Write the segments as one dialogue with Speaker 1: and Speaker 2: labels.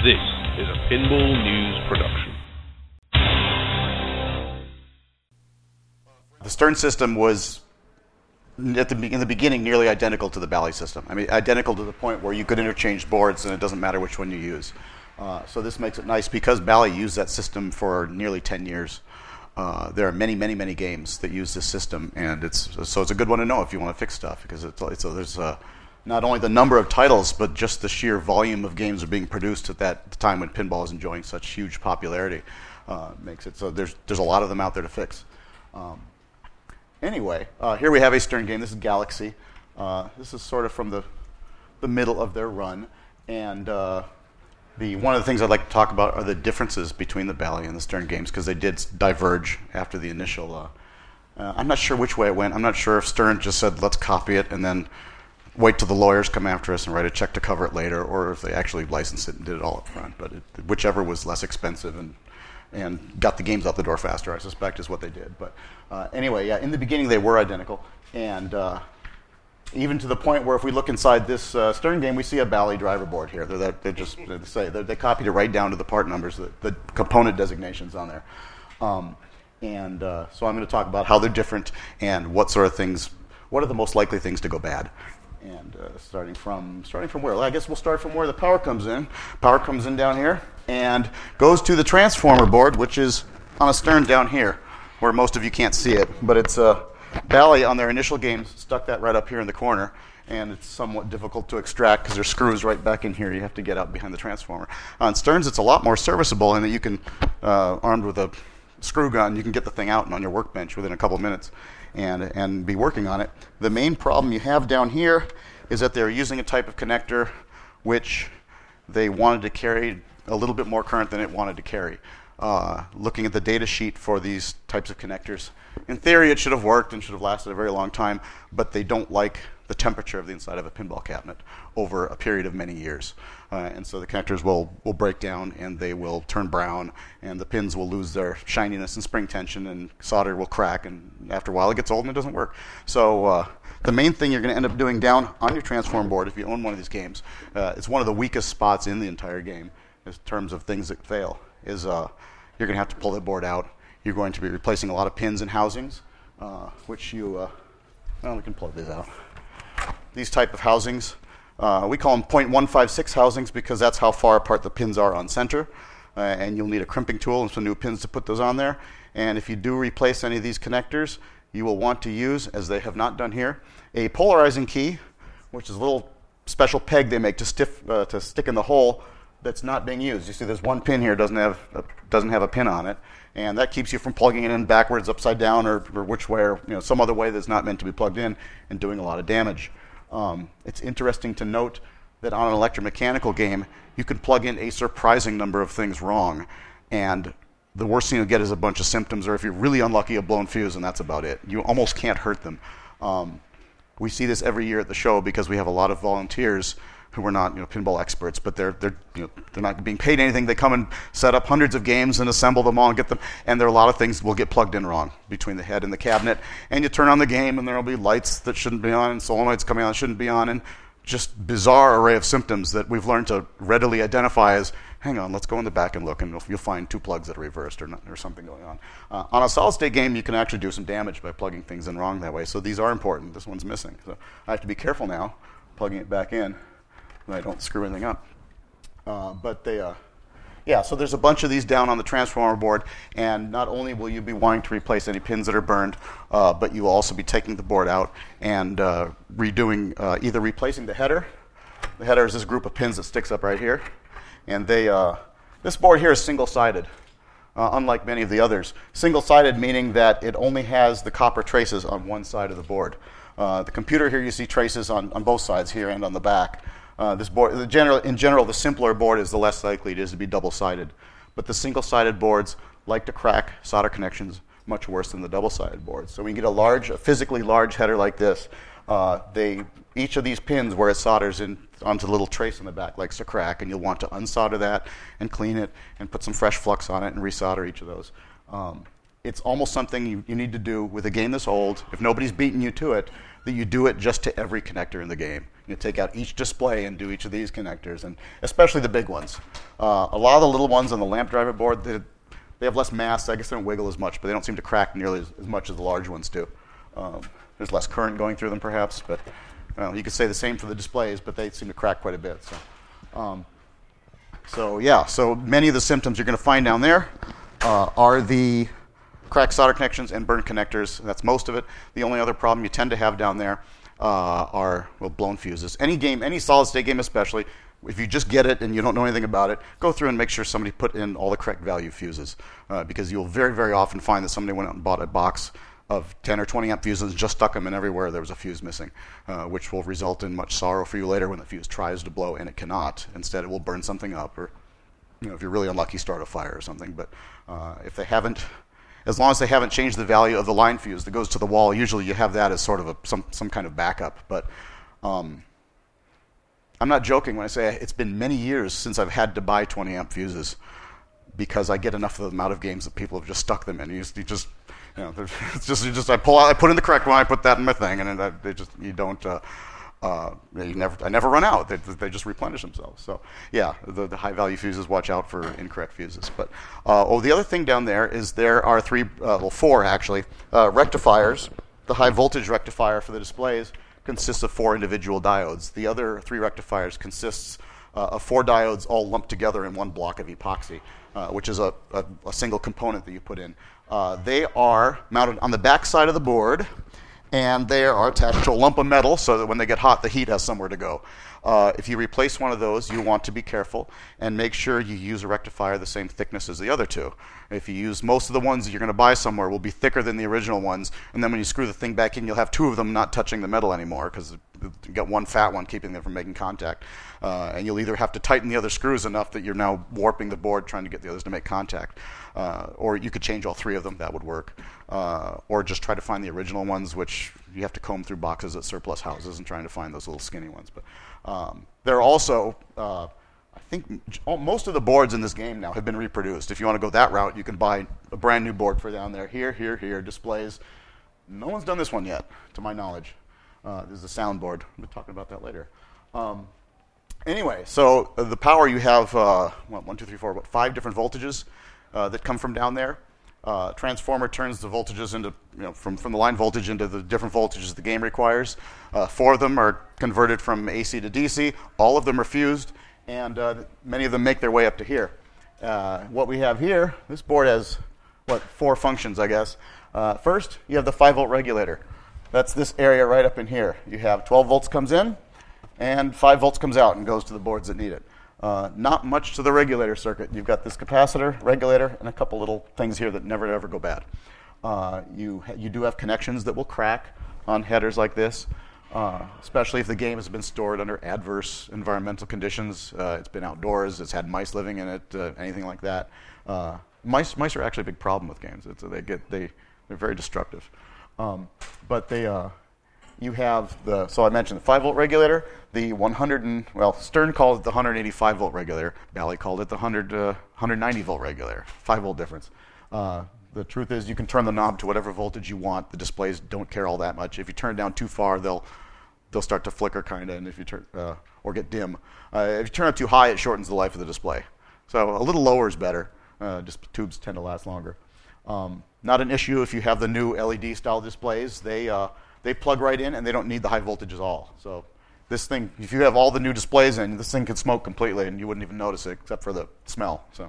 Speaker 1: This is a Pinball News production.
Speaker 2: The Stern system was, in the beginning, nearly identical to the Bally system. I mean, identical to the point where you could interchange boards and it doesn't matter which one you use. So this makes it nice because Bally used that system for nearly 10 years. There are many, many, many games that use this system, and it's a good one to know if you want to fix stuff, because there's not only the number of titles, but just the sheer volume of games are being produced at that time when pinball is enjoying such huge popularity. Makes it so there's a lot of them out there to fix. Anyway, here we have a Stern game. This is Galaxy. This is sort of from the middle of their run, and one of the things I'd like to talk about are the differences between the Bally and the Stern games, because they did diverge after the initial. I'm not sure which way it went. I'm not sure if Stern just said, let's copy it and then wait till the lawyers come after us and write a check to cover it later, or if they actually licensed it and did it all up front. But whichever was less expensive and got the games out the door faster, I suspect, is what they did. But anyway, yeah, in the beginning they were identical, and even to the point where if we look inside this Stern game, we see a Bally driver board here. They copied it right down to the part numbers, the component designations on there. So I'm going to talk about how they're different and what are the most likely things to go bad. And starting from where? Well, I guess we'll start from where the power comes in. Power comes in down here and goes to the transformer board, which is on a Stern down here, where most of you can't see it. But it's Bally on their initial games stuck that right up here in the corner, and it's somewhat difficult to extract because there's screws right back in here. You have to get out behind the transformer. On Sterns, it's a lot more serviceable in that you can, armed with a screw gun, you can get the thing out and on your workbench within a couple minutes and be working on it. The main problem you have down here is that they're using a type of connector which they wanted to carry a little bit more current than it wanted to carry. Looking at the data sheet for these types of connectors, in theory it should have worked and should have lasted a very long time, but they don't like the temperature of the inside of a pinball cabinet over a period of many years. And so the connectors will break down and they will turn brown, and the pins will lose their shininess and spring tension, and solder will crack, and after a while it gets old and it doesn't work. So the main thing you're going to end up doing down on your transform board, if you own one of these games, it's one of the weakest spots in the entire game in terms of things that fail, is you're going to have to pull the board out. You're going to be replacing a lot of pins and housings, which we can plug these out. These type of housings, we call them 0.156 housings because that's how far apart the pins are on center, and you'll need a crimping tool and some new pins to put those on there. And if you do replace any of these connectors, you will want to use, as they have not done here, a polarizing key, which is a little special peg they make to stick in the hole that's not being used. You see there's one pin here doesn't have a pin on it, and that keeps you from plugging it in backwards, upside down, or which way, or some other way that's not meant to be plugged in, and doing a lot of damage. It's interesting to note that on an electromechanical game, you can plug in a surprising number of things wrong, and the worst thing you'll get is a bunch of symptoms, or if you're really unlucky, a blown fuse, and that's about it. You almost can't hurt them. We see this every year at the show because we have a lot of volunteers who are not pinball experts, but they're not being paid anything. They come and set up hundreds of games and assemble them all and get them, and there are a lot of things will get plugged in wrong between the head and the cabinet, and you turn on the game and there will be lights that shouldn't be on and solenoids coming on that shouldn't be on, and just bizarre array of symptoms that we've learned to readily identify as, hang on, let's go in the back and look, and you'll find two plugs that are reversed or something going on. On a solid-state game, you can actually do some damage by plugging things in wrong that way, so these are important. This one's missing, so I have to be careful now plugging it back in that I don't screw anything up. So there's a bunch of these down on the transformer board, and not only will you be wanting to replace any pins that are burned, but you will also be taking the board out and redoing, either replacing the header. The header is this group of pins that sticks up right here, and this board here is single-sided, unlike many of the others. Single-sided meaning that it only has the copper traces on one side of the board. The computer here, you see traces on both sides here and on the back. This board, in general, the simpler board is the less likely it is to be double-sided. But the single-sided boards like to crack solder connections much worse than the double-sided boards. So when you get a physically large header like this, each of these pins where it solders onto the little trace in the back likes to crack, and you'll want to unsolder that and clean it and put some fresh flux on it and resolder each of those. it's almost something you need to do with a game this old. If nobody's beaten you to it, that you do it just to every connector in the game. You take out each display and do each of these connectors, and especially the big ones. A lot of the little ones on the lamp driver board, they have less mass. I guess they don't wiggle as much, but they don't seem to crack nearly as much as the large ones do. There's less current going through them, perhaps, but you could say the same for the displays, but they seem to crack quite a bit. So many of the symptoms you're going to find down there are the cracked solder connections and burnt connectors. That's most of it. The only other problem you tend to have down there are blown fuses. Any solid-state game especially, if you just get it and you don't know anything about it, go through and make sure somebody put in all the correct value fuses, because you'll very, very often find that somebody went out and bought a box of 10 or 20 amp fuses and just stuck them in everywhere there was a fuse missing, which will result in much sorrow for you later when the fuse tries to blow and it cannot. Instead, it will burn something up, or if you're really unlucky, start a fire or something. But if they haven't, as long as they haven't changed the value of the line fuse that goes to the wall, usually you have that as sort of some kind of backup. But I'm not joking when I say it's been many years since I've had to buy 20 amp fuses, because I get enough of them out of games that people have just stuck them in. I put in the correct one, I put that in my thing, and I never run out. They just replenish themselves. So yeah, the high value fuses, watch out for incorrect fuses. But the other thing down there is there are four actually rectifiers. The high voltage rectifier for the displays consists of 4 individual diodes. The other 3 rectifiers consists of 4 diodes all lumped together in one block of epoxy, which is a single component that you put in. They are mounted on the back side of the board, and they are attached to a lump of metal so that when they get hot, the heat has somewhere to go. If you replace one of those, you want to be careful and make sure you use a rectifier the same thickness as the other 2. If you use most of the ones that you're going to buy somewhere will be thicker than the original ones, and then when you screw the thing back in, you'll have 2 of them not touching the metal anymore because you got one fat one keeping them from making contact. And you'll either have to tighten the other screws enough that you're now warping the board trying to get the others to make contact, or you could change all 3 of them. That would work. Or just try to find the original ones, which you have to comb through boxes at surplus houses and trying to find those little skinny ones. But there are also, I think most of the boards in this game now have been reproduced. If you want to go that route, you can buy a brand new board for down there. Here, displays. No one's done this one yet, to my knowledge. This is a soundboard. We'll be talking about that later. Anyway, so the power, you have 5 different voltages that come from down there. Transformer turns the voltages into, from the line voltage into the different voltages the game requires. 4 of them are converted from AC to DC. All of them are fused, and many of them make their way up to here. What we have here, this board has, 4 functions, I guess. First, you have the 5-volt regulator. That's this area right up in here. You have 12 volts comes in, and 5 volts comes out and goes to the boards that need it. Not much to the regulator circuit. You've got this capacitor, regulator, and a couple little things here that never ever go bad. You do have connections that will crack on headers like this, especially if the game has been stored under adverse environmental conditions. It's been outdoors, it's had mice living in it, anything like that. Mice are actually a big problem with games. They're very destructive. You have so I mentioned the 5-volt regulator, the Stern called it the 185-volt regulator. Bally called it the 190-volt regulator. 5-volt difference. The truth is you can turn the knob to whatever voltage you want. The displays don't care all that much. If you turn it down too far, they'll start to flicker kind of, and if you turn or get dim. If you turn it too high, it shortens the life of the display. So a little lower is better. Just tubes tend to last longer. Not an issue if you have the new LED style displays. They plug right in, and they don't need the high voltage at all. So this thing, if you have all the new displays in, this thing could smoke completely, and you wouldn't even notice it except for the smell. So,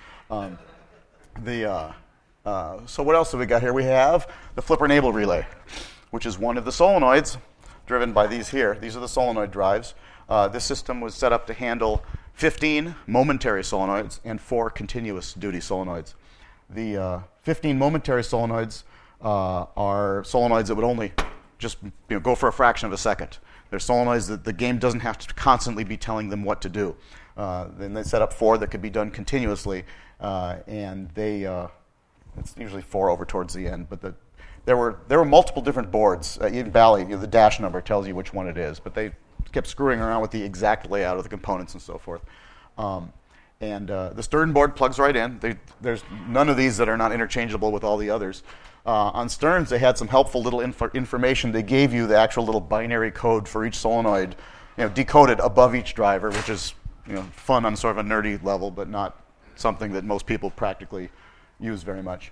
Speaker 2: so what else have we got here? We have the flipper enable relay, which is one of the solenoids driven by these here. These are the solenoid drives. This system was set up to handle 15 momentary solenoids and 4 continuous duty solenoids. The 15 momentary solenoids are solenoids that would only just go for a fraction of a second. They're solenoids that the game doesn't have to constantly be telling them what to do. Then they set up 4 that could be done continuously, and it's usually 4 over towards the end. But there were multiple different boards. Even Bally, the dash number tells you which one it is, but they kept screwing around with the exact layout of the components and so forth. And the Stern board plugs right in. There's none of these that are not interchangeable with all the others. On Sterns, they had some helpful little information. They gave you the actual little binary code for each solenoid, decoded above each driver, which is fun on sort of a nerdy level, but not something that most people practically use very much.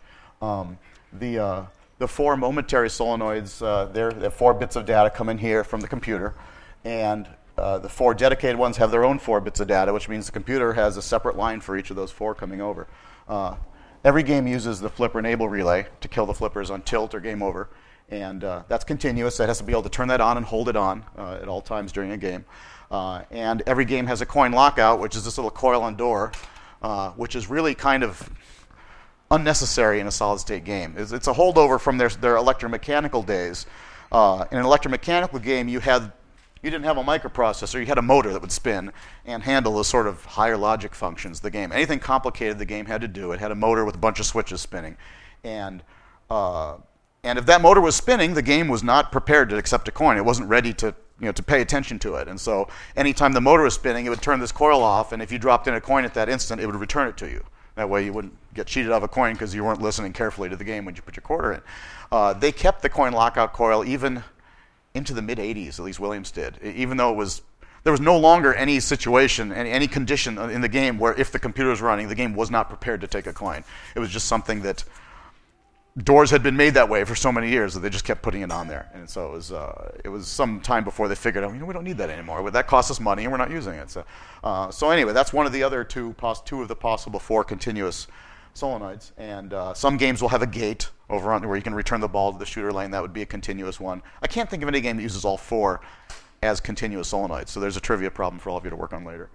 Speaker 2: The 4 momentary solenoids, they're 4 bits of data come in here from the computer, and the 4 dedicated ones have their own 4 bits of data, which means the computer has a separate line for each of those 4 coming over. Every game uses the flipper enable relay to kill the flippers on tilt or game over, and that's continuous. That has to be able to turn that on and hold it on at all times during a game. And every game has a coin lockout, which is this little coil on door, which is really kind of unnecessary in a solid-state game. It's a holdover from their electromechanical days. In an electromechanical game, you didn't have a microprocessor, you had a motor that would spin and handle the sort of higher logic functions of the game. Anything complicated the game had to do. It had a motor with a bunch of switches spinning. And if that motor was spinning, the game was not prepared to accept a coin. It wasn't ready to pay attention to it. And so anytime the motor was spinning, it would turn this coil off, and if you dropped in a coin at that instant, it would return it to you. That way you wouldn't get cheated out of a coin because you weren't listening carefully to the game when you put your quarter in. They kept the coin lockout coil even into the mid-'80s, at least Williams did, even though there was no longer any situation, any condition in the game where if the computer was running, the game was not prepared to take a coin. It was just something that doors had been made that way for so many years that they just kept putting it on there. And so it was some time before they figured out, we don't need that anymore. That costs us money and we're not using it. So anyway, that's one of the other two of the possible 4 continuous solenoids. And some games will have a gate over on where you can return the ball to the shooter lane. That would be a continuous one. I can't think of any game that uses all 4 as continuous solenoids. So there's a trivia problem for all of you to work on later.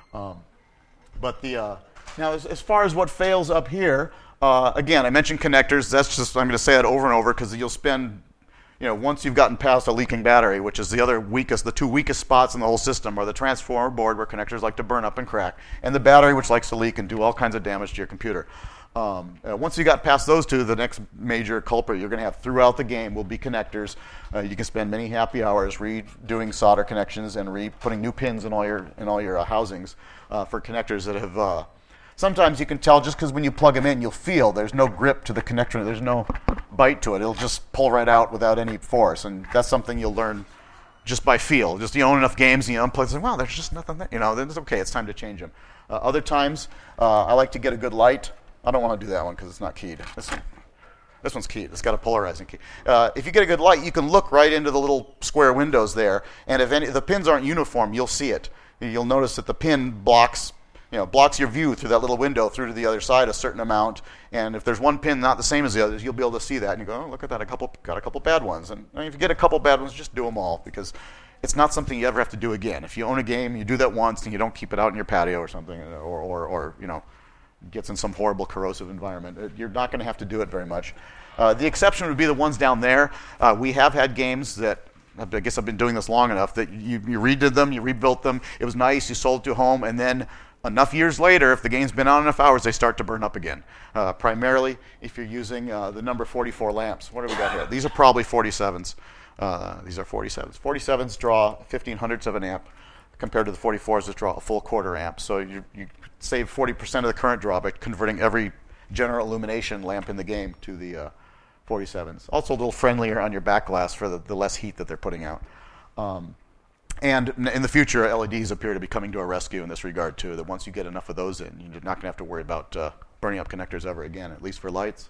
Speaker 2: Now as far as what fails up here, again, I mentioned connectors. That's just, I'm going to say that over and over because you'll spend, once you've gotten past a leaking battery, which is the 2 weakest spots in the whole system are the transformer board where connectors like to burn up and crack, and the battery which likes to leak and do all kinds of damage to your computer. Once you got past those 2, the next major culprit you're going to have throughout the game will be connectors. You can spend many happy hours redoing solder connections and putting new pins in all your housings for connectors that have. Sometimes you can tell just because when you plug them in, you'll feel there's no grip to the connector. There's no bite to it. It'll just pull right out without any force, and that's something you'll learn just by feel. Just you own enough games, and you unplug and wow, there's just nothing there. Then it's okay. It's time to change them. Other times, I like to get a good light. I don't want to do that one because it's not keyed. This one's keyed. It's got a polarizing key. If you get a good light, you can look right into the little square windows there, and if the pins aren't uniform, you'll see it. You'll notice that the pin blocks your view through that little window through to the other side a certain amount, and if there's one pin not the same as the others, you'll be able to see that, and you go, oh, look at that, got a couple bad ones. And if you get a couple bad ones, just do them all, because it's not something you ever have to do again. If you own a game, you do that once, and you don't keep it out in your patio or something, or gets in some horrible corrosive environment. You're not going to have to do it very much. The exception would be the ones down there. We have had games that, I guess I've been doing this long enough, that you redid them, you rebuilt them, it was nice, you sold it to home, and then enough years later, if the game's been on enough hours, they start to burn up again. Primarily, if you're using the number 44 lamps. What do we got here? These are probably 47s. These are 47s. 47s draw 1/1500ths of an amp compared to the 44s that draw a full quarter amp. So you save 40% of the current draw by converting every general illumination lamp in the game to the 47s. Also a little friendlier on your back glass for the less heat that they're putting out. And in the future, LEDs appear to be coming to a rescue in this regard, too, that once you get enough of those in, you're not going to have to worry about burning up connectors ever again, at least for lights.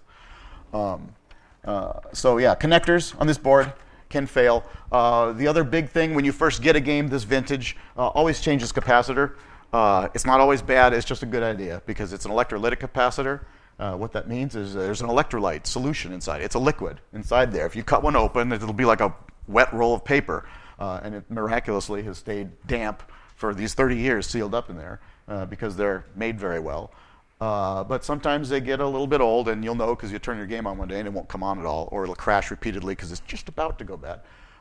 Speaker 2: Connectors on this board can fail. The other big thing when you first get a game this vintage, always change its capacitor. It's not always bad. It's just a good idea because it's an electrolytic capacitor. What that means is there's an electrolyte solution inside. It's a liquid inside there. If you cut one open, it'll be like a wet roll of paper. And it miraculously has stayed damp for these 30 years sealed up in there because they're made very well. But sometimes they get a little bit old, and you'll know because you turn your game on one day and it won't come on at all, or it'll crash repeatedly because it's just about to go bad.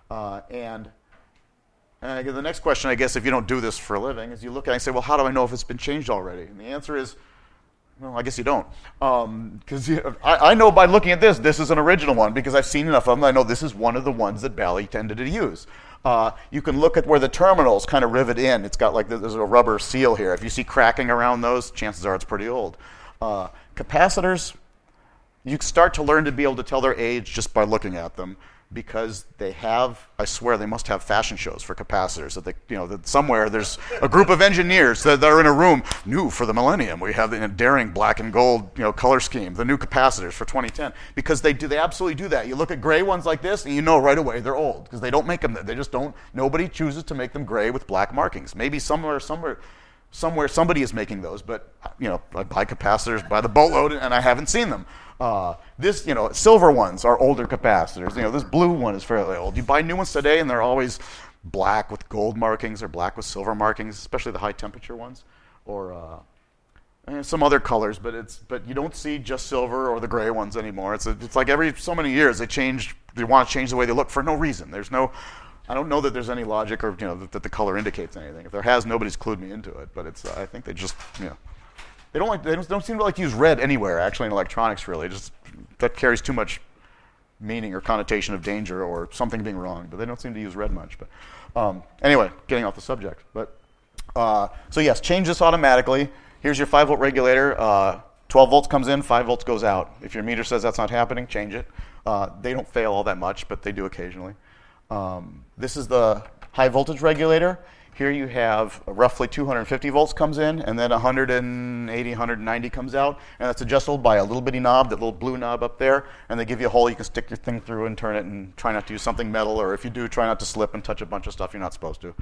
Speaker 2: The next question, I guess, if you don't do this for a living, is you look at it and say, well, how do I know if it's been changed already? And the answer is, well, I guess you don't. Because I know by looking at this is an original one because I've seen enough of them. I know this is one of the ones that Bally tended to use. You can look at where the terminals kind of rivet in. It's got like there's a rubber seal here. If you see cracking around those, chances are it's pretty old. Capacitors, you start to learn to be able to tell their age just by looking at them, because they have, I swear, they must have fashion shows for capacitors. That that somewhere there's a group of engineers that are in a room. New for the millennium, we have the daring black and gold color scheme, the new capacitors for 2010. Because they absolutely do that. You look at gray ones like this, and you know right away they're old because they don't make them. They just don't. Nobody chooses to make them gray with black markings. Maybe somewhere somebody is making those, but I buy capacitors by the boatload, and I haven't seen them. Silver ones are older capacitors. This blue one is fairly old. You buy new ones today, and they're always black with gold markings or black with silver markings, especially the high temperature ones, or some other colors. But you don't see just silver or the gray ones anymore. It's like every so many years they want to change the way they look for no reason. I don't know that there's any logic or that the color indicates anything. If there has, nobody's clued me into it. But I think they just They don't seem to like to use red anywhere, actually, in electronics, really. That carries too much meaning or connotation of danger or something being wrong. But they don't seem to use red much. But anyway, getting off the subject. But so yes, change this automatically. Here's your 5-volt regulator. 12 volts comes in, 5 volts goes out. If your meter says that's not happening, change it. They don't fail all that much, but they do occasionally. This is the high voltage regulator. Here you have roughly 250 volts comes in, and then 180, 190 comes out, and that's adjustable by a little bitty knob, that little blue knob up there, and they give you a hole you can stick your thing through and turn it, and try not to use something metal, or if you do, try not to slip and touch a bunch of stuff you're not supposed to.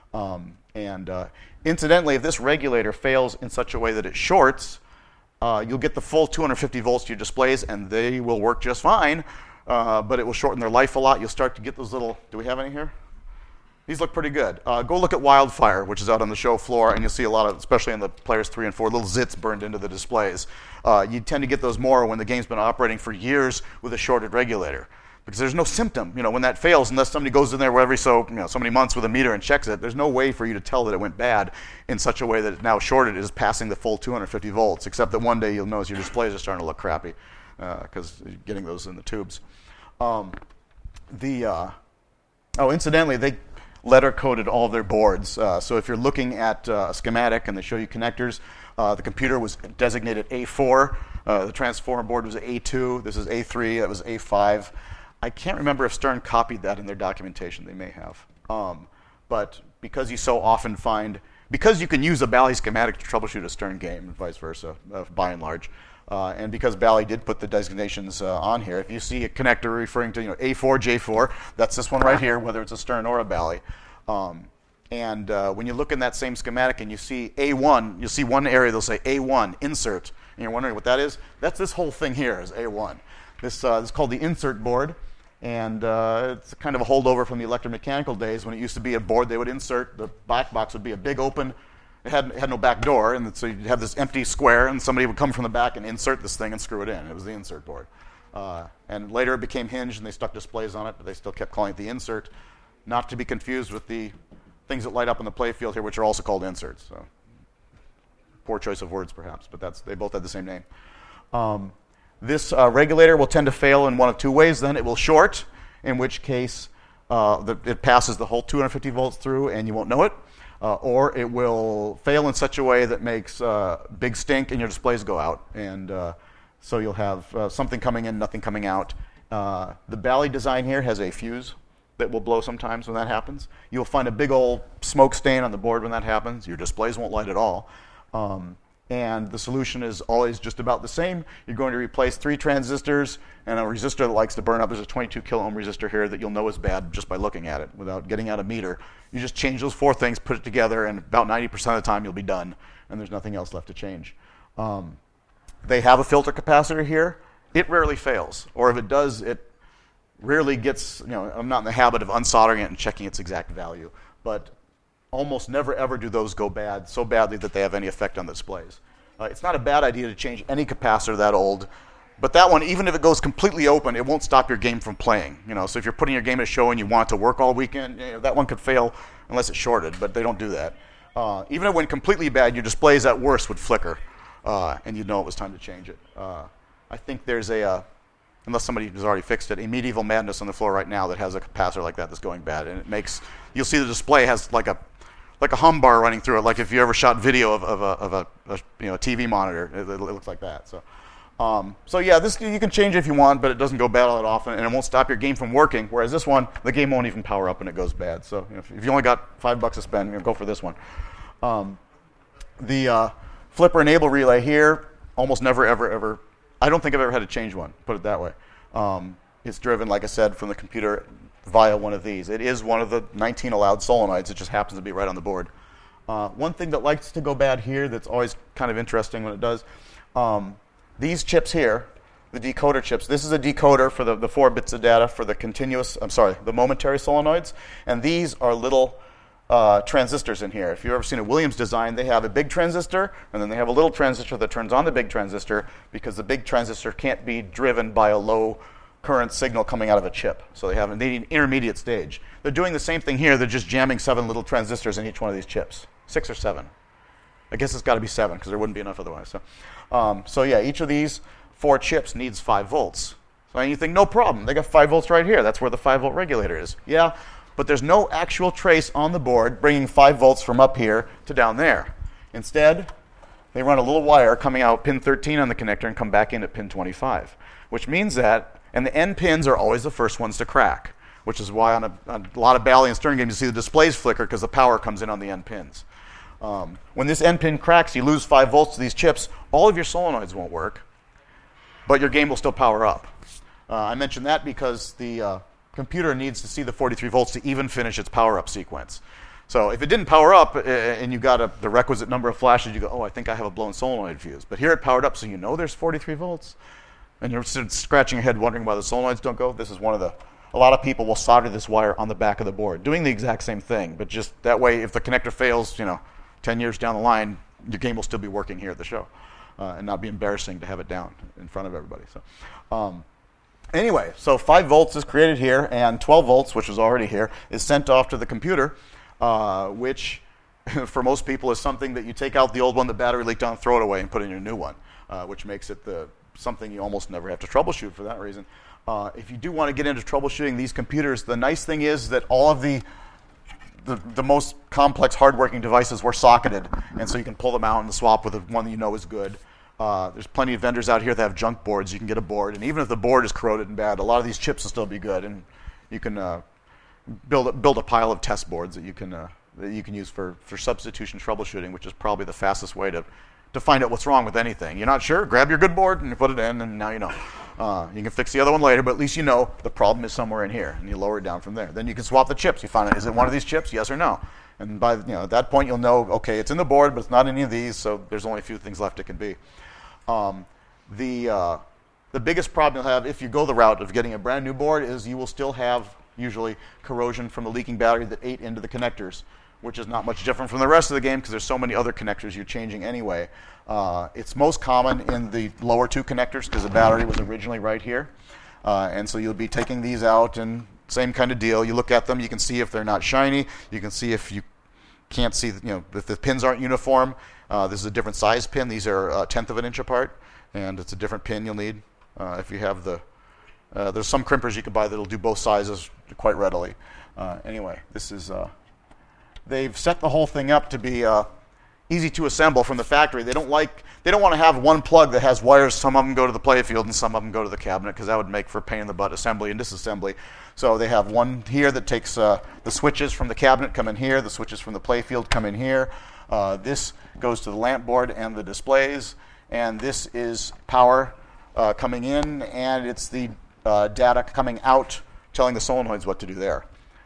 Speaker 2: Incidentally, if this regulator fails in such a way that it shorts, you'll get the full 250 volts to your displays, and they will work just fine, but it will shorten their life a lot. You'll start to get those little, do we have any here? These look pretty good. Go look at Wildfire, which is out on the show floor, and you'll see a lot of, especially in the Players 3 and 4, little zits burned into the displays. You tend to get those more when the game's been operating for years with a shorted regulator, because there's no symptom, when that fails, unless somebody goes in there every so many months with a meter and checks it. There's no way for you to tell that it went bad in such a way that it's now shorted is passing the full 250 volts, except that one day you'll notice your displays are starting to look crappy because you're getting those in the tubes. Incidentally, they letter-coded all of their boards. So if you're looking at a schematic and they show you connectors, the computer was designated A4. The transformer board was A2. This is A3. That was A5. I can't remember if Stern copied that in their documentation. They may have. But because you so often because you can use a Bally schematic to troubleshoot a Stern game and vice versa, by and large, and because Bally did put the designations on here, if you see a connector referring to A4, J4, that's this one right here, whether it's a Stern or a Bally. When you look in that same schematic and you see A1, you'll see one area they'll say A1 insert, and you're wondering what that is. That's this whole thing here is A1. This is called the insert board, and it's kind of a holdover from the electromechanical days when it used to be a board they would insert. The back box would be a big open. It had no back door, and so you'd have this empty square, and somebody would come from the back and insert this thing and screw it in. It was the insert board. And later it became hinged, and they stuck displays on it, but they still kept calling it the insert, not to be confused with the things that light up on the play field here, which are also called inserts. So, poor choice of words, perhaps, but they both had the same name. This regulator will tend to fail in one of two ways. Then it will short, in which case it passes the whole 250 volts through, and you won't know it. Or it will fail in such a way that makes big stink and your displays go out. And so you'll have something coming in, nothing coming out. The Bally design here has a fuse that will blow sometimes when that happens. You'll find a big old smoke stain on the board when that happens. Your displays won't light at all. And the solution is always just about the same. You're going to replace 3 transistors and a resistor that likes to burn up. There's a 22 kilo ohm resistor here that you'll know is bad just by looking at it without getting out a meter. You just change those 4 things, put it together, and about 90% of the time you'll be done, and there's nothing else left to change. They have a filter capacitor here. It rarely fails, or if it does, it rarely gets, I'm not in the habit of unsoldering it and checking its exact value, but almost never ever do those go bad, so badly that they have any effect on the displays. It's not a bad idea to change any capacitor that old, but that one, even if it goes completely open, it won't stop your game from playing. So if you're putting your game at a show and you want it to work all weekend, that one could fail unless it's shorted, but they don't do that. Even if it went completely bad, your displays at worst would flicker, and you'd know it was time to change it. I think there's unless somebody has already fixed it, a Medieval Madness on the floor right now that has a capacitor like that that's going bad, and it makes, you'll see the display has like a hum bar running through it, like if you ever shot video of a TV monitor, it looks like that. So yeah, this you can change it if you want, but it doesn't go bad all that often, and it won't stop your game from working. Whereas this one, the game won't even power up when it goes bad. So if you only got $5 to spend, go for this one. The flipper enable relay here, almost never, ever. I don't think I've ever had to change one. Put it that way. It's driven, like I said, from the computer via one of these. It is one of the 19 allowed solenoids. It just happens to be right on the board. One thing that likes to go bad here that's always kind of interesting when it does, these chips here, the decoder chips, this is a decoder for the 4 bits of data for the momentary solenoids, and these are little transistors in here. If you've ever seen a Williams design, they have a big transistor, and then they have a little transistor that turns on the big transistor because the big transistor can't be driven by a low current signal coming out of a chip. So they need an intermediate stage. They're doing the same thing here. They're just jamming 7 little transistors in each one of these chips. 6 or 7. I guess it's got to be 7 because there wouldn't be enough otherwise. So yeah, each of these 4 chips needs 5 volts. So you think, no problem. They got 5 volts right here. That's where the 5-volt regulator is. Yeah, but there's no actual trace on the board bringing 5 volts from up here to down there. Instead, they run a little wire coming out pin 13 on the connector and come back in at pin 25, which means that, and the end pins are always the first ones to crack, which is why on a lot of Bally and Stern games you see the displays flicker because the power comes in on the end pins. When this end pin cracks, you lose 5 volts to these chips. All of your solenoids won't work, but your game will still power up. I mentioned that because the computer needs to see the 43 volts to even finish its power-up sequence. So if it didn't power up and you got the requisite number of flashes, you go, oh, I think I have a blown solenoid fuse. But here it powered up, so you know there's 43 volts. And you're scratching your head wondering why the solenoids don't go. This is a lot of people will solder this wire on the back of the board, doing the exact same thing. But just that way, if the connector fails, 10 years down the line, your game will still be working here at the show and not be embarrassing to have it down in front of everybody. So anyway, so 5 volts is created here, and 12 volts, which is already here, is sent off to the computer, which for most people is something that you take out the old one, the battery leaked on, throw it away, and put in your new one, which makes it something you almost never have to troubleshoot for that reason. If you do want to get into troubleshooting these computers, the nice thing is that all of the most complex hard-working devices were socketed, and so you can pull them out and swap with the one that you know is good. There's plenty of vendors out here that have junk boards. You can get a board, and even if the board is corroded and bad, a lot of these chips will still be good, and you can build a pile of test boards that you can use for substitution troubleshooting, which is probably the fastest way to find out what's wrong with anything. You're not sure? Grab your good board and you put it in, and now you know. You can fix the other one later, but at least you know the problem is somewhere in here, and you lower it down from there. Then you can swap the chips. You find out, is it one of these chips, yes or no? And by at that point, you'll know, okay, it's in the board, but it's not any of these, so there's only a few things left it can be. The biggest problem you'll have if you go the route of getting a brand new board is you will still have, usually, corrosion from the leaking battery that ate into the connectors, which is not much different from the rest of the game because there's so many other connectors you're changing anyway. It's most common in the lower 2 connectors because the battery was originally right here. And so you'll be taking these out, and same kind of deal. You look at them, you can see if they're not shiny. You can see if you can't see, if the pins aren't uniform. This is a different size pin. These are 1/10 of an inch apart, and it's a different pin you'll need if you have there's some crimpers you can buy that'll do both sizes quite readily. Anyway, this is... They've set the whole thing up to be easy to assemble from the factory. They don't want to have one plug that has wires. Some of them go to the playfield and some of them go to the cabinet because that would make for pain in the butt assembly and disassembly. So they have one here that takes the switches from the cabinet come in here. The switches from the playfield come in here. This goes to the lamp board and the displays. And this is power coming in, and it's the data coming out telling the solenoids what to do there.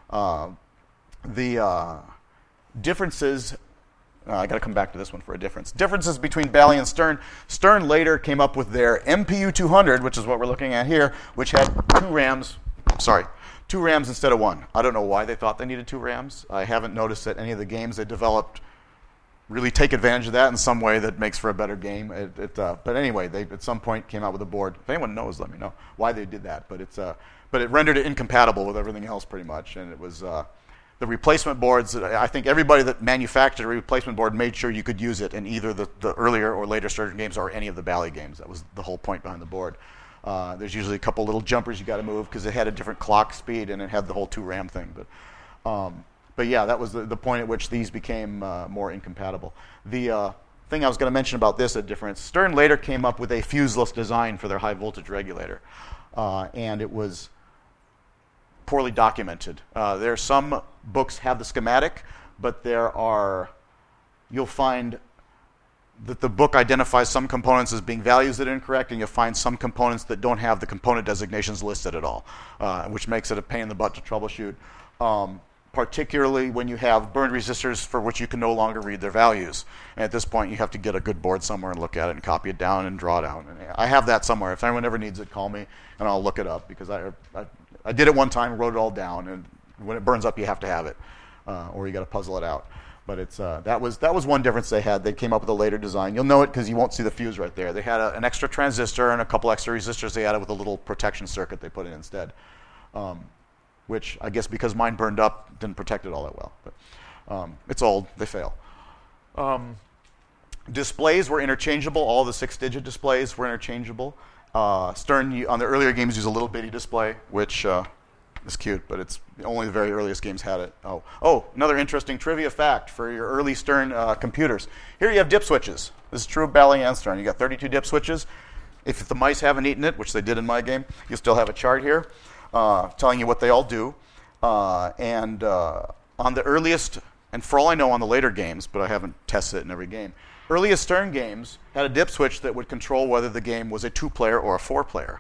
Speaker 2: The differences, I got to come back to this one for a difference. Differences between Bally and Stern. Stern later came up with their MPU 200, which is what we're looking at here, which had 2 RAMs instead of 1. I don't know why they thought they needed 2 RAMs. I haven't noticed that any of the games they developed really take advantage of that in some way that makes for a better game. But anyway, they at some point came out with a board. If anyone knows, let me know why they did that. But it rendered it incompatible with everything else pretty much, and it was... the replacement boards, I think everybody that manufactured a replacement board made sure you could use it in either the earlier or later Sturgeon games or any of the Bally games. That was the whole point behind the board. There's usually a couple little jumpers you got to move because it had a different clock speed and it had the whole 2 RAM thing. But yeah, that was the point at which these became more incompatible. The thing I was going to mention about this, a difference, Stern later came up with a fuseless design for their high voltage regulator, and it was poorly documented. There are some books have the schematic, but you'll find that the book identifies some components as being values that are incorrect, and you'll find some components that don't have the component designations listed at all, which makes it a pain in the butt to troubleshoot, particularly when you have burned resistors for which you can no longer read their values. And at this point, you have to get a good board somewhere and look at it and copy it down and draw it out. And I have that somewhere. If anyone ever needs it, call me, and I'll look it up, because I did it one time, wrote it all down, and when it burns up, you have to have it, or you got to puzzle it out. But that was one difference they had. They came up with a later design. You'll know it because you won't see the fuse right there. They had an extra transistor and a couple extra resistors they added with a little protection circuit they put in instead, which I guess because mine burned up didn't protect it all that well. But it's old. They fail. Displays were interchangeable. All the 6-digit displays were interchangeable. Stern on the earlier games used a little bitty display, which is cute, but it's only the very earliest games had it. Oh, another interesting trivia fact for your early Stern computers. Here you have dip switches. This is true of Bally and Stern. You got 32 dip switches. If the mice haven't eaten it, which they did in my game, you still have a chart here telling you what they all do. And on the earliest, and for all I know on the later games, but I haven't tested it in every game, earliest Stern games had a dip switch that would control whether the game was a 2-player or a 4-player.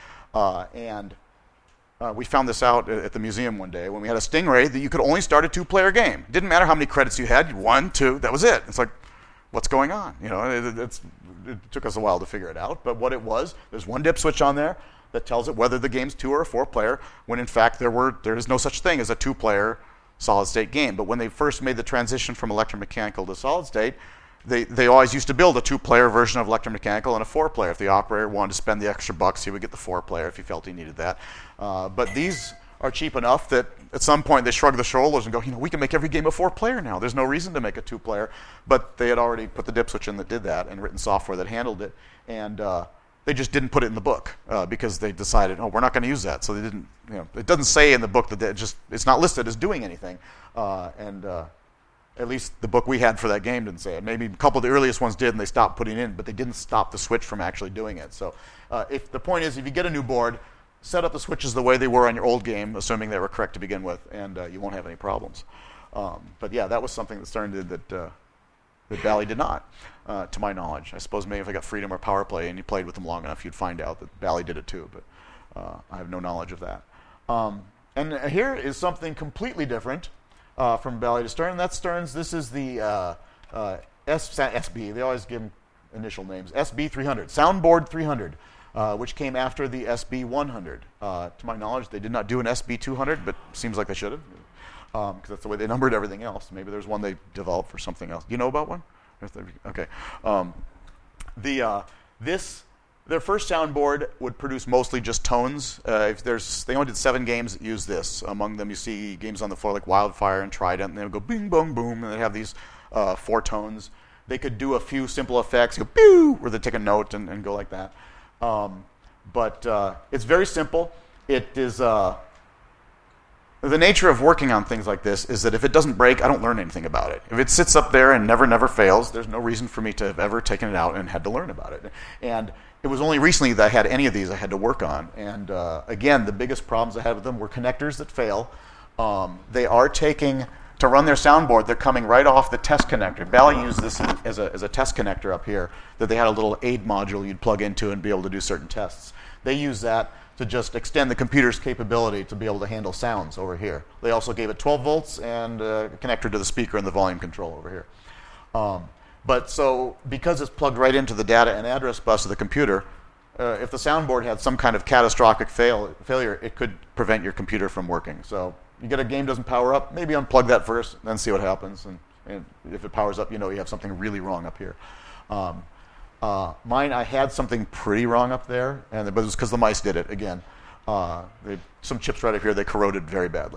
Speaker 2: We found this out at the museum one day when we had a Stingray that you could only start a 2-player game. It didn't matter how many credits you had. 1, 2, that was it. It's like, what's going on? It took us a while to figure it out. But what it was, there's one dip switch on there that tells it whether the game's 2 or a 4-player, when in fact there is no such thing as a 2-player solid-state game. But when they first made the transition from electromechanical to solid-state, they always used to build a 2-player version of electromechanical and a 4-player. If the operator wanted to spend the extra bucks, he would get the 4-player if he felt he needed that. But these are cheap enough that at some point they shrug the shoulders and go, we can make every game a 4-player now. There's no reason to make a 2-player. But they had already put the dip switch in that did that and written software that handled it. And they just didn't put it in the book because they decided, we're not going to use that. So they didn't, it doesn't say in the book that it's not listed as doing anything. At least the book we had for that game didn't say it. Maybe a couple of the earliest ones did, and they stopped putting it in, but they didn't stop the switch from actually doing it. So if the point is, if you get a new board, set up the switches the way they were on your old game, assuming they were correct to begin with, and you won't have any problems. But yeah, that was something that Stern did that Bally did not, to my knowledge. I suppose maybe if I got Freedom or Power Play and you played with them long enough, you'd find out that Bally did it too, but I have no knowledge of that. And here is something completely different. From Bally to Stern, and that's Stern's. This is the SB. They always give them initial names. SB 300, Soundboard 300, which came after the SB 100. To my knowledge, they did not do an SB 200, but seems like they should have, because that's the way they numbered everything else. Maybe there's one they developed for something else. Do you know about one? Okay. Their first soundboard would produce mostly just tones. They only did 7 games that used this. Among them, you see games on the floor like Wildfire and Trident, and they would go bing, bong, boom, and they'd have these 4 tones. They could do a few simple effects, go pew, or they'd take a note and go like that. But it's very simple. It is the nature of working on things like this is that if it doesn't break, I don't learn anything about it. If it sits up there and never fails, there's no reason for me to have ever taken it out and had to learn about it. And it was only recently that I had any of these I had to work on. And again, the biggest problems I had with them were connectors that fail. They are taking, to run their soundboard, they're coming right off the test connector. Bally used this as a test connector up here that they had a little aid module you'd plug into and be able to do certain tests. They use that to just extend the computer's capability to be able to handle sounds over here. They also gave it 12 volts and a connector to the speaker and the volume control over here. But so because it's plugged right into the data and address bus of the computer, if the soundboard had some kind of catastrophic failure, it could prevent your computer from working. So you get a game doesn't power up, maybe unplug that first, then see what happens. And if it powers up, you have something really wrong up here. Mine, I had something pretty wrong up there, but it was because the mice did it again. Some chips right up here, they corroded very badly.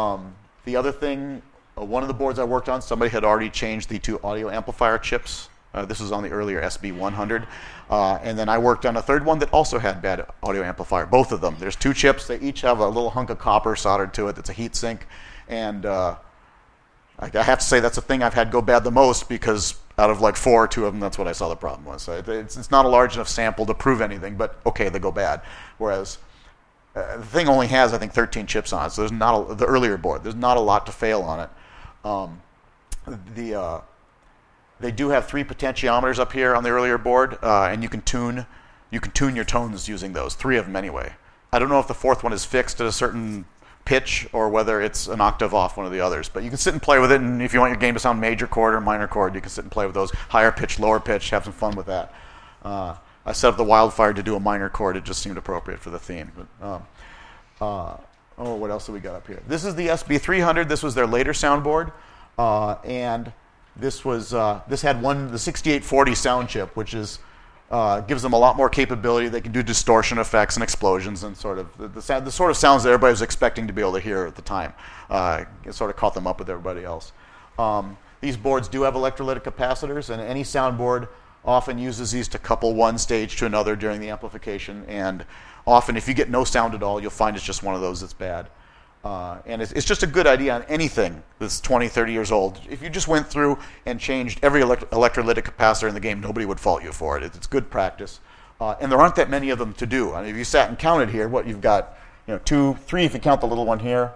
Speaker 2: The other thing, one of the boards I worked on, somebody had already changed the 2 audio amplifier chips This was on the earlier SB100. And then I worked on a third one that also had bad audio amplifier, both of them. There's 2 chips. They each have a little hunk of copper soldered to it that's a heat sink. And I have to say that's the thing I've had go bad the most, because out of like 4 or 2 of them, that's what I saw the problem was. So it's not a large enough sample to prove anything, but okay, they go bad. Whereas the thing only has, I think, 13 chips on it, so there's not the earlier board. There's not a lot to fail on it. They do have 3 potentiometers up here on the earlier board, and you can tune your tones using those. 3 of them anyway. I don't know if the 4th one is fixed at a certain pitch or whether it's an octave off one of the others, but you can sit and play with it. And if you want your game to sound major chord or minor chord, you can sit and play with those. Higher pitch, lower pitch, have some fun with that. I set up the Wildfire to do a minor chord. It just seemed appropriate for the theme. But, what else do we got up here? This is the SB300. This was their later soundboard, and this had the 6840 sound chip, which gives them a lot more capability. They can do distortion effects and explosions and sort of the sort of sounds that everybody was expecting to be able to hear at the time. It sort of caught them up with everybody else. These boards do have electrolytic capacitors, and any soundboard often uses these to couple one stage to another during the amplification. And often, if you get no sound at all, you'll find it's just one of those that's bad. And it's just a good idea on anything that's 20, 30 years old. If you just went through and changed every electrolytic capacitor in the game, nobody would fault you for it. It's good practice. And there aren't that many of them to do. I mean, if you sat and counted here, you've got 2, 3 if you count the little one here,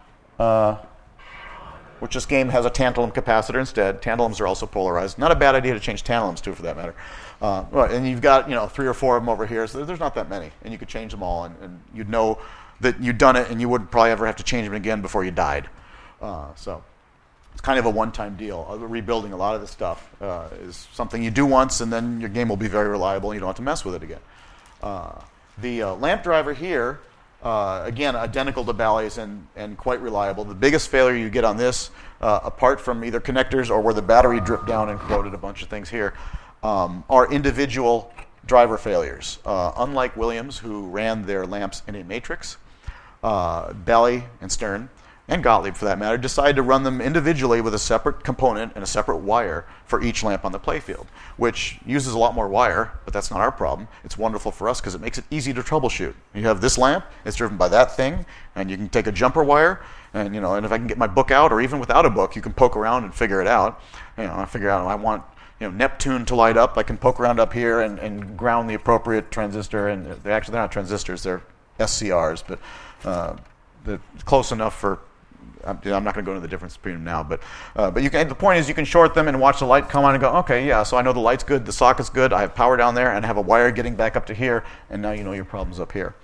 Speaker 2: which this game has a tantalum capacitor instead. Tantalums are also polarized. Not a bad idea to change tantalums too, for that matter. And you've got 3 or 4 of them over here, so there's not that many. And you could change them all, and you'd know that you'd done it, and you wouldn't probably ever have to change them again before you died. So it's kind of a one-time deal. Rebuilding a lot of this stuff is something you do once, and then your game will be very reliable, and you don't have to mess with it again. The lamp driver here, again, identical to Bally's and quite reliable. The biggest failure you get on this, apart from either connectors or where the battery dripped down and corroded a bunch of things here, are individual driver failures. Unlike Williams, who ran their lamps in a matrix, Bally and Stern, and Gottlieb for that matter, decided to run them individually with a separate component and a separate wire for each lamp on the playfield, which uses a lot more wire, but that's not our problem. It's wonderful for us because it makes it easy to troubleshoot. You have this lamp, it's driven by that thing, and you can take a jumper wire, and and if I can get my book out, or even without a book, you can poke around and figure it out. I figure out I want Neptune to light up. I can poke around up here and ground the appropriate transistor, and they're not transistors, they're SCRs, but they're close enough for. I'm not going to go into the difference between them now, but you can. The point is, you can short them and watch the light come on and go, okay, yeah. So I know the light's good, the socket's good. I have power down there, and I have a wire getting back up to here, and now you know your problem's up here.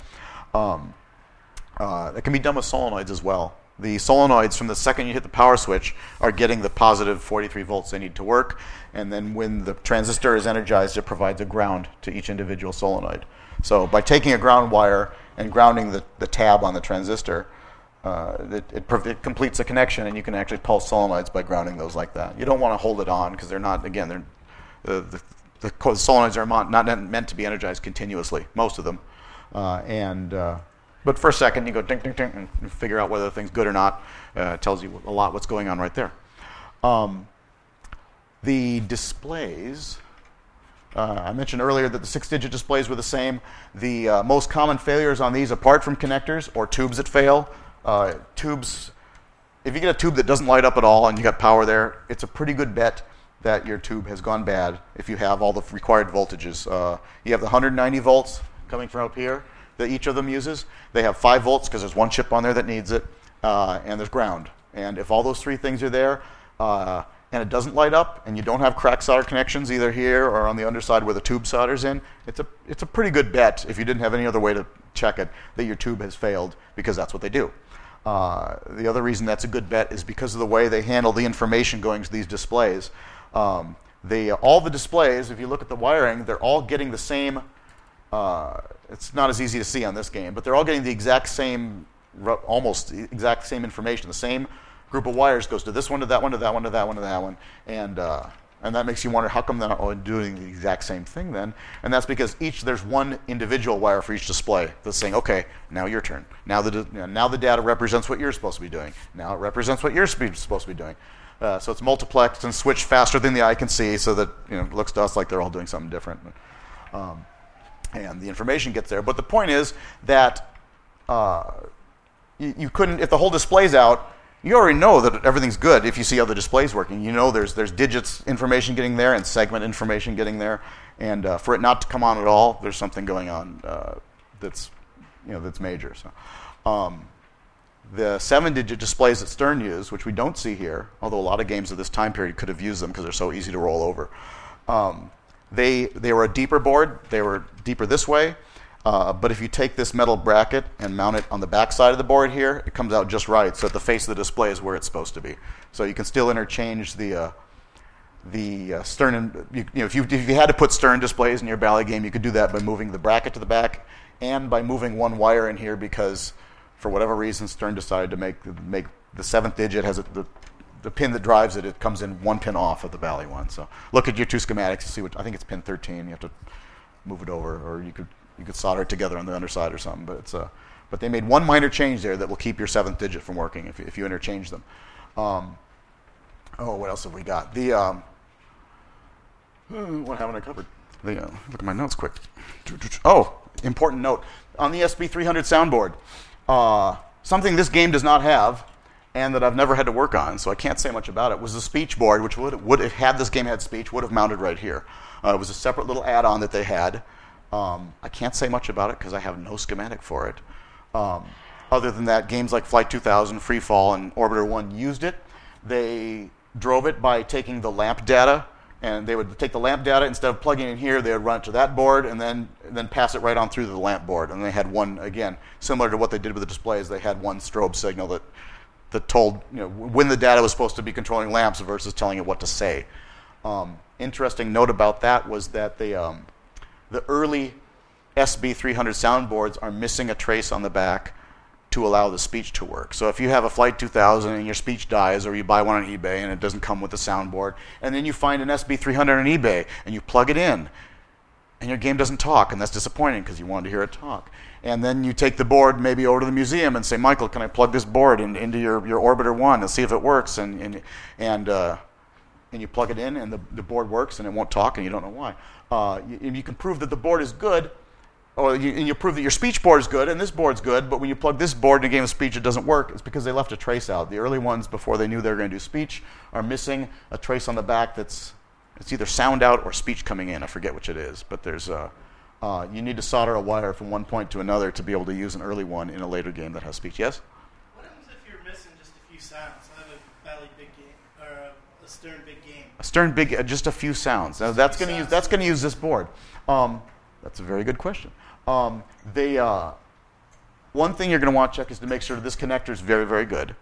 Speaker 2: That can be done with solenoids as well. The solenoids, from the second you hit the power switch, are getting the positive 43 volts they need to work, and then when the transistor is energized, it provides a ground to each individual solenoid. So by taking a ground wire and grounding the tab on the transistor, it completes a connection, and you can actually pulse solenoids by grounding those like that. You don't want to hold it on because they're not. Again, the solenoids are not meant to be energized continuously. Most of them, but for a second you go ding ding ding and figure out whether the thing's good or not. It tells you a lot what's going on right there. The displays. I mentioned earlier that the 6-digit displays were the same. The most common failures on these, apart from connectors or tubes that fail, tubes. If you get a tube that doesn't light up at all and you got power there, it's a pretty good bet that your tube has gone bad if you have all the required voltages. You have the 190 volts coming from up here that each of them uses. They have 5 volts because there's one chip on there that needs it, and there's ground. And if all those 3 things are there, and it doesn't light up, and you don't have crack solder connections either here or on the underside where the tube solder's in, it's a pretty good bet, if you didn't have any other way to check it, that your tube has failed, because that's what they do. The other reason that's a good bet is because of the way they handle the information going to these displays. All the displays, if you look at the wiring, they're all getting the same. It's not as easy to see on this game, but they're all getting the exact same, almost the exact same information. The same group of wires goes to this one, to that one, to that one, to that one, to that one, and that makes you wonder, how come they're not doing the exact same thing then? And that's because there's one individual wire for each display that's saying, okay, now your turn. Now the data represents what you're supposed to be doing. Now it represents what you're supposed to be doing. So it's multiplexed and switched faster than the eye can see, so that it looks to us like they're all doing something different. And the information gets there. But the point is that you couldn't, if the whole display's out, you already know that everything's good if you see other displays working. You know there's digits information getting there and segment information getting there. And for it not to come on at all, there's something going on that's major. So. The 7-digit displays that Stern used, which we don't see here, although a lot of games of this time period could have used them because they're so easy to roll over. They were a deeper board. They were deeper this way. But if you take this metal bracket and mount it on the back side of the board here, it comes out just right, so that the face of the display is where it's supposed to be. So you can still interchange the Stern. And, if you had to put Stern displays in your Bally game, you could do that by moving the bracket to the back and by moving one wire in here because, for whatever reason, Stern decided to make the 7th digit has the pin that drives it. It comes in one pin off of the Bally one. So look at your two schematics to see what I think it's pin 13. You have to move it over, or you could solder it together on the underside or something. But they made one minor change there that will keep your 7th digit from working if you interchange them. What else have we got? What haven't I covered? Look at my notes quick. Oh, important note on the SB300 soundboard. Something this game does not have, and that I've never had to work on, so I can't say much about it, was the speech board, which would if had this game had speech, would have mounted right here. It was a separate little add-on that they had. I can't say much about it because I have no schematic for it. Other than that, games like Flight 2000, Freefall, and Orbiter 1 used it. They drove it by taking the lamp data, and they would take the lamp data, instead of plugging it in here, they would run it to that board and then pass it right on through to the lamp board. And they had one, again, similar to what they did with the displays, they had one strobe signal that told when the data was supposed to be controlling lamps versus telling it what to say. Interesting note about that was that the early SB300 soundboards are missing a trace on the back to allow the speech to work. So if you have a Flight 2000 and your speech dies, or you buy one on eBay and it doesn't come with the soundboard, and then you find an SB300 on eBay and you plug it in, and your game doesn't talk, and that's disappointing because you wanted to hear it talk. And then you take the board maybe over to the museum and say, Michael, can I plug this board into your Orbiter 1 and see if it works? And you plug it in, and the board works, and it won't talk, and you don't know why. You can prove that the board is good, and you prove that your speech board is good, and this board's good, but when you plug this board in a game of speech, it doesn't work. It's because they left a trace out. The early ones, before they knew they were going to do speech, are missing a trace on the back it's either sound out or speech coming in. I forget which it is, but there's you need to solder a wire from one point to another to be able to use an early one in a later game that has speech. Yes?
Speaker 3: What happens if you're missing just a few sounds? I have a Bally big game, or a Stern big game.
Speaker 2: A Stern big, just a few sounds. Now that's going to use this board. That's a very good question. One thing you're going to want to check is to make sure this connector is very, very good.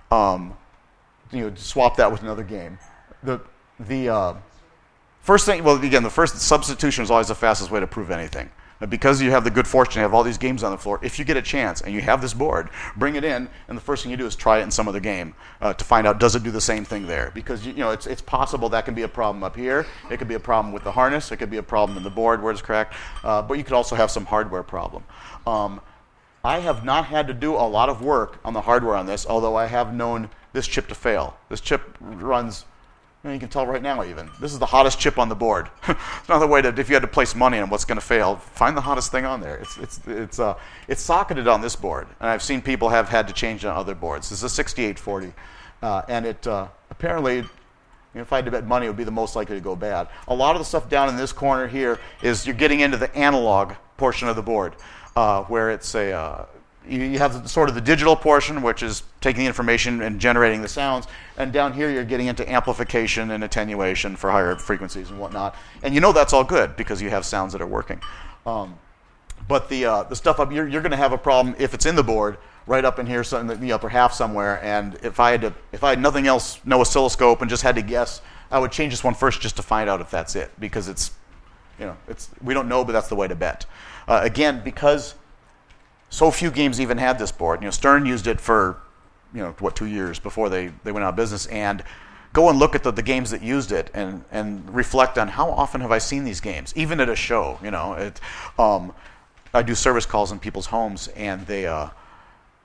Speaker 2: Swap that with another game. The first thing, well, again, the first substitution is always the fastest way to prove anything. Now, because you have the good fortune to have all these games on the floor, if you get a chance and you have this board, bring it in, and the first thing you do is try it in some other game to find out, does it do the same thing there? Because it's possible that can be a problem up here. It could be a problem with the harness. It could be a problem in the board where it's cracked. But you could also have some hardware problem. I have not had to do a lot of work on the hardware on this, although I have known this chip to fail. This chip runs... You can tell right now even. This is the hottest chip on the board. It's another way to, if you had to place money on what's going to fail, find the hottest thing on there. It's socketed on this board, and I've seen people have had to change it on other boards. This is a 6840, and it apparently, if I had to bet money, it would be the most likely to go bad. A lot of the stuff down in this corner here is you're getting into the analog portion of the board, where it's you have sort of the digital portion, which is taking the information and generating the sounds, and down here you're getting into amplification and attenuation for higher frequencies and whatnot. And that's all good because you have sounds that are working. But the stuff up, you're going to have a problem if it's in the board right up in here, in the upper half somewhere. And if I had nothing else, no oscilloscope, and just had to guess, I would change this one first just to find out if that's it, because we don't know, but that's the way to bet. Again, because so few games even had this board. Stern used it for, 2 years before they went out of business. And go and look at the games that used it and reflect on how often have I seen these games, even at a show. I do service calls in people's homes, and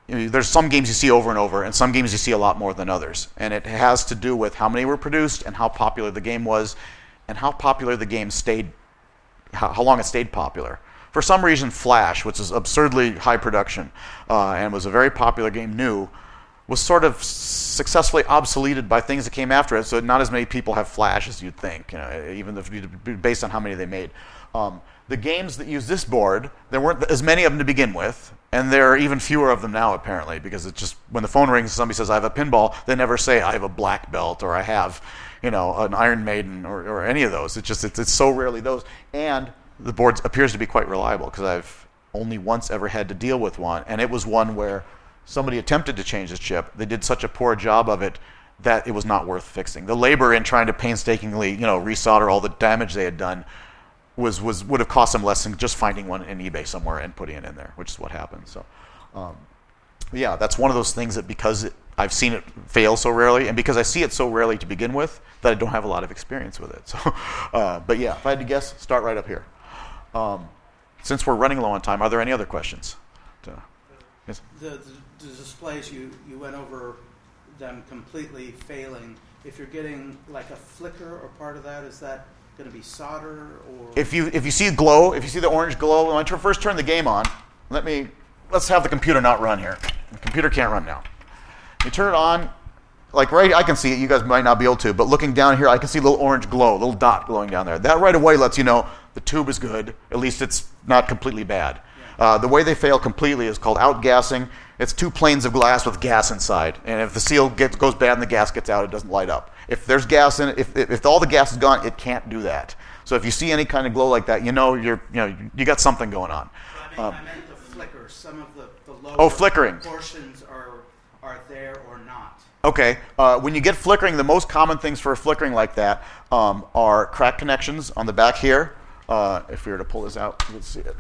Speaker 2: there's some games you see over and over, and some games you see a lot more than others. And it has to do with how many were produced and how popular the game was and how popular the game stayed, how long it stayed popular. For some reason, Flash, which is absurdly high production and was a very popular game new, was sort of successfully obsoleted by things that came after it, so not as many people have Flash as you'd think, even if based on how many they made. The games that use this board, there weren't as many of them to begin with, and there are even fewer of them now, apparently, because it's just, when the phone rings and somebody says, I have a pinball, they never say, I have a black belt, or I have, an Iron Maiden, or any of those. It's so rarely those. And the board appears to be quite reliable, because I've only once ever had to deal with one, and it was one where somebody attempted to change the chip. They did such a poor job of it that it was not worth fixing. The labor in trying to painstakingly, resolder all the damage they had done would have cost them less than just finding one in eBay somewhere and putting it in there, which is what happened. So, yeah, that's one of those things that because I've seen it fail so rarely, and because I see it so rarely to begin with, that I don't have a lot of experience with it. So, but yeah, if I had to guess, start right up here. Since we're running low on time, are there any other questions? Yes?
Speaker 4: The displays, you went over them completely failing. If you're getting like a flicker or part of that, is that going to be solder or?
Speaker 2: If you see glow, if you see the orange glow, when I first turn the game on, let's have the computer not run here. The computer can't run now. You turn it on, like I can see it. You guys might not be able to, but looking down here, I can see a little orange glow, a little dot glowing down there. That right away lets you know the tube is good. At least it's not completely bad. Yeah. The way they fail completely is called outgassing. It's two planes of glass with gas inside, and if the seal goes bad and the gas gets out, it doesn't light up. If there's gas in it, if all the gas is gone, it can't do that. So if you see any kind of glow like that, you got something going on.
Speaker 4: I meant the flicker. Some of the lower
Speaker 2: flickering
Speaker 4: portions are there or not.
Speaker 2: Okay. When you get flickering, the most common things for flickering like that are crack connections on the back here. If we were to pull this out, you can see it.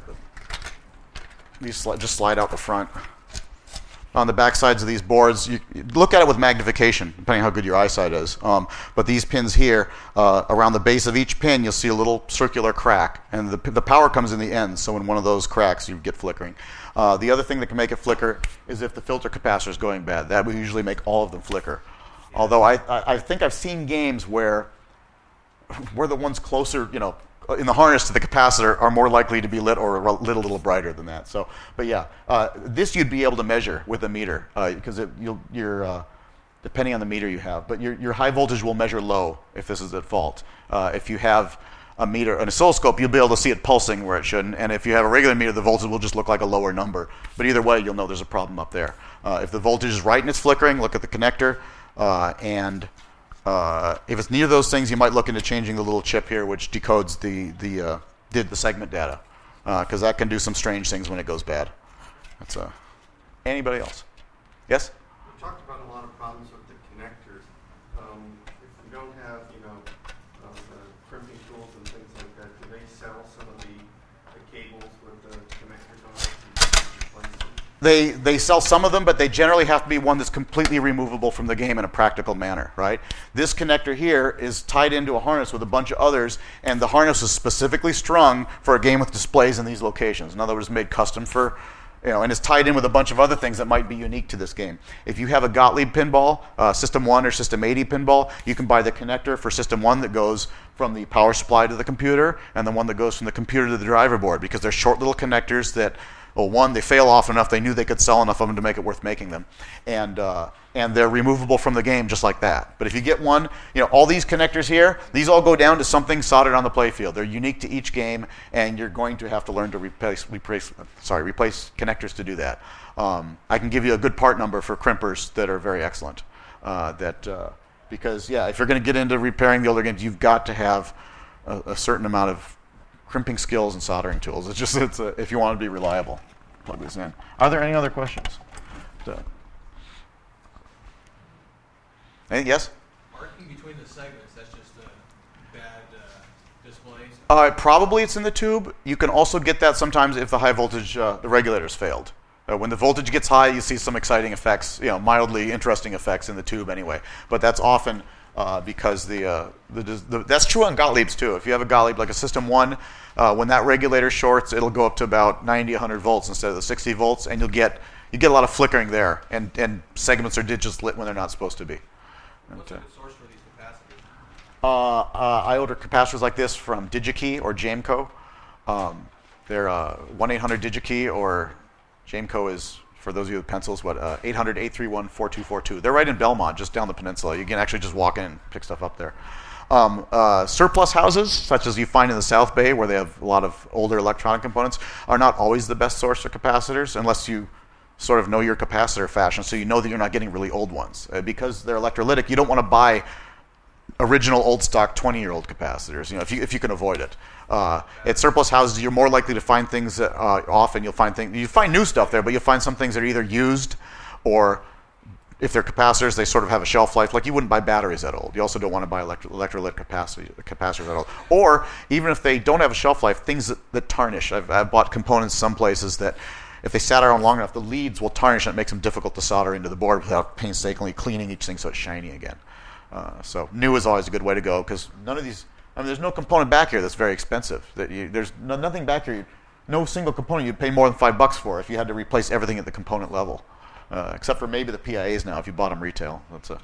Speaker 2: These just slide out the front. On the back sides of these boards, you look at it with magnification, depending on how good your eyesight is. But these pins here, around the base of each pin, you'll see a little circular crack, and the power comes in the end. So in one of those cracks, you get flickering. The other thing that can make it flicker is if the filter capacitor is going bad. That would usually make all of them flicker. Although I think I've seen games where the ones closer, in the harness to the capacitor are more likely to be lit or lit a little brighter than that. So, but yeah, this you'd be able to measure with a meter because you're depending on the meter you have. But your high voltage will measure low if this is at fault. If you have a meter, an oscilloscope, you'll be able to see it pulsing where it shouldn't. And if you have a regular meter, the voltage will just look like a lower number. But either way, you'll know there's a problem up there. If the voltage is right and it's flickering, look at the connector. If it's neither of those things, you might look into changing the little chip here, which decodes the segment data, because that can do some strange things when it goes bad. That's anybody else? Yes.
Speaker 5: We talked about a lot of problems with the connectors. If you don't have, the crimping tools and things like that, do they sell some of the cables with the connectors on it?
Speaker 2: They sell some of them, but they generally have to be one that's completely removable from the game in a practical manner, right? This connector here is tied into a harness with a bunch of others, and the harness is specifically strung for a game with displays in these locations. In other words, made custom for, and it's tied in with a bunch of other things that might be unique to this game. If you have a Gottlieb pinball, System 1 or System 80 pinball, you can buy the connector for System 1 that goes from the power supply to the computer, and the one that goes from the computer to the driver board, because they're short little connectors that, well, one, they fail often enough, they knew they could sell enough of them to make it worth making them. And they're removable from the game just like that. But if you get one, all these connectors here, these all go down to something soldered on the playfield. They're unique to each game, and you're going to have to learn to replace connectors to do that. I can give you a good part number for crimpers that are very excellent. Because, if you're going to get into repairing the older games, you've got to have a certain amount of crimping skills and soldering tools. If you want to be reliable, plug this in. Are there any other questions? Yes?
Speaker 6: Marking between the segments, that's just bad displays?
Speaker 2: Probably it's in the tube. You can also get that sometimes if the high voltage, the regulators failed. When the voltage gets high, you see some exciting effects, mildly interesting effects in the tube anyway. But that's often because that's true on Gottliebs too. If you have a Gottlieb like a System 1, when that regulator shorts, it'll go up to about 90, 100 volts instead of the 60 volts, and you'll get you get a lot of flickering there, and segments are just lit when they're not supposed to be.
Speaker 6: What's a good source for these capacitors?
Speaker 2: I order capacitors like this from DigiKey or Jameco. They're 1-800-DigiKey, or Jameco is, for those of you with pencils, 800-831-4242. They're right in Belmont, just down the peninsula. You can actually just walk in and pick stuff up there. Surplus houses, such as you find in the South Bay, where they have a lot of older electronic components, are not always the best source for capacitors, unless you sort of know your capacitor fashion, so you know that you're not getting really old ones. Because they're electrolytic, you don't want to buy original old stock 20-year-old capacitors, if you can avoid it. At surplus houses, you're more likely to find things that often you find new stuff there, but you'll find some things that are either used, or if they're capacitors, they sort of have a shelf life. Like, you wouldn't buy batteries that old. You also don't want to buy electrolytic capacitors that old. Or even if they don't have a shelf life, things that tarnish. I've bought components some places that, if they sat around long enough, the leads will tarnish, and it makes them difficult to solder into the board without painstakingly cleaning each thing so it's shiny again. So new is always a good way to go, because none of these, there's no component back here that's very expensive. There's nothing back here, no single component you'd pay more than $5 for if you had to replace everything at the component level. Except for maybe the PIAs now, if you bought them retail.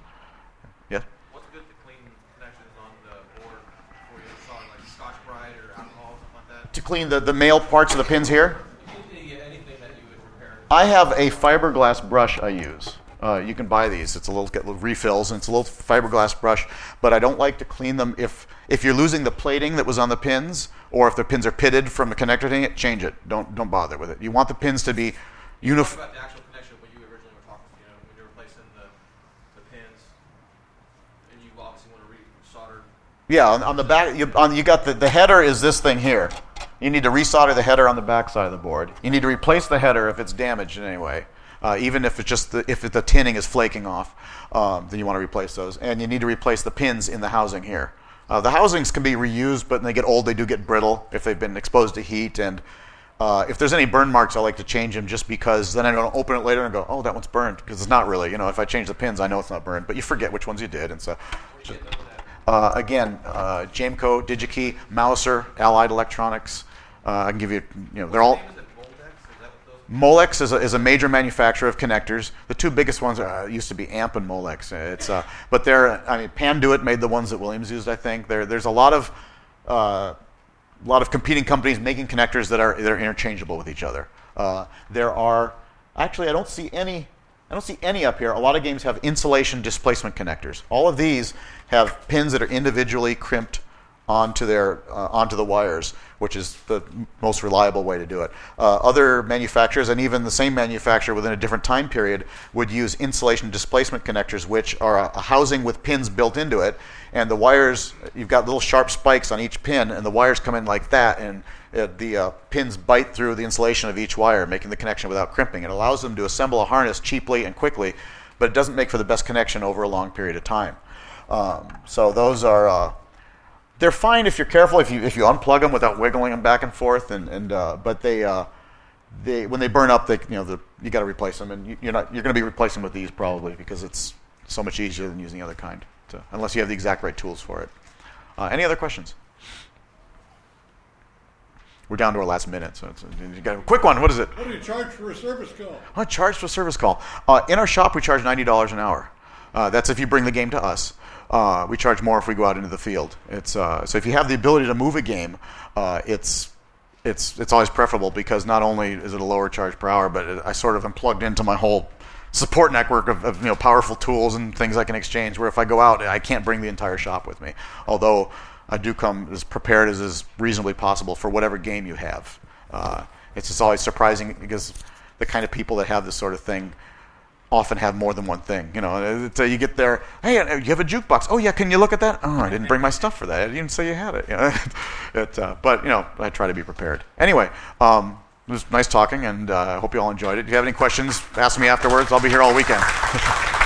Speaker 2: Yeah?
Speaker 6: What's good to clean connections on the board before you install, like Scotch-Brite or alcohol, something like that?
Speaker 2: To clean the male parts of the pins here?
Speaker 6: Anything that you would repair.
Speaker 2: I have a fiberglass brush I use. You can buy these. It's get little refills, and it's a little fiberglass brush. But I don't like to clean them if you're losing the plating that was on the pins, or if the pins are pitted from the connector thing. Change it. Don't bother with it. You want the pins to be uniform.
Speaker 6: What about the actual connection when you originally were talking? When you're replacing the pins, and you obviously want to re-solder.
Speaker 2: Yeah, on the back, you got the header is this thing here. You need to resolder the header on the back side of the board. You need to replace the header if it's damaged in any way. Even if it's just if the tinning is flaking off, then you want to replace those. And you need to replace the pins in the housing here. The housings can be reused, but when they get old, they do get brittle if they've been exposed to heat. And if there's any burn marks, I like to change them, just because then I don't open it later and go, oh, that one's burned, because it's not really. If I change the pins, I know it's not burned, but you forget which ones you did. And so, again, Jameco, DigiKey, Mouser, Allied Electronics. I can give you, they're all. Molex is a major manufacturer of connectors. The two biggest ones used to be Amp and Molex. But Panduit made the ones that Williams used. I think there's a lot of competing companies making connectors that are interchangeable with each other. There are actually I don't see any up here. A lot of games have insulation displacement connectors. All of these have pins that are individually crimped onto the wires, which is the most reliable way to do it. Other manufacturers, and even the same manufacturer within a different time period, would use insulation displacement connectors, which are a housing with pins built into it, and the wires, you've got little sharp spikes on each pin, and the wires come in like that, and the pins bite through the insulation of each wire, making the connection without crimping. It allows them to assemble a harness cheaply and quickly, but it doesn't make for the best connection over a long period of time. So those are they're fine if you're careful, if you unplug them without wiggling them back and forth, but they when they burn up, you got to replace them, and you're going to be replacing with these probably, because it's so much easier than using the other kind, unless you have the exact right tools for it. Any other questions? We're down to our last minute, so you got a quick one. What is it?
Speaker 7: What do you charge for a service call?
Speaker 2: I charge for a service call. In our shop, we charge $90 an hour. That's if you bring the game to us. We charge more if we go out into the field. So if you have the ability to move a game, it's always preferable, because not only is it a lower charge per hour, but I sort of am plugged into my whole support network of powerful tools and things I can exchange, where if I go out, I can't bring the entire shop with me. Although I do come as prepared as is reasonably possible for whatever game you have. It's just always surprising, because the kind of people that have this sort of thing often have more than one thing. You get there, hey, you have a jukebox. Oh yeah, can you look at that? Oh, I didn't bring my stuff for that. I didn't say you had it. But I try to be prepared. Anyway, it was nice talking, and I hope you all enjoyed it. If you have any questions, ask me afterwards. I'll be here all weekend.